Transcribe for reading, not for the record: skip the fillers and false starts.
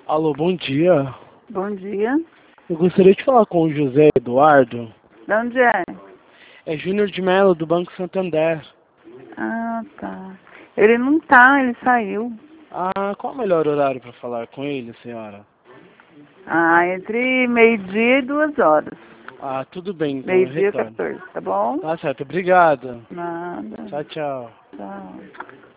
Alô, bom dia. Bom dia. Eu gostaria de falar com o José Eduardo. De onde é? É Júnior de Mello, do Banco Santander. Ah, tá. Ele não tá, ele saiu. Ah, qual é o melhor horário para falar com ele, senhora? Ah, entre meio-dia e 2 horas. Ah, tudo bem, então eu Meio-dia e retorno. 14, tá bom? Tá certo, obrigado. Nada. Tchau, tchau. Tchau.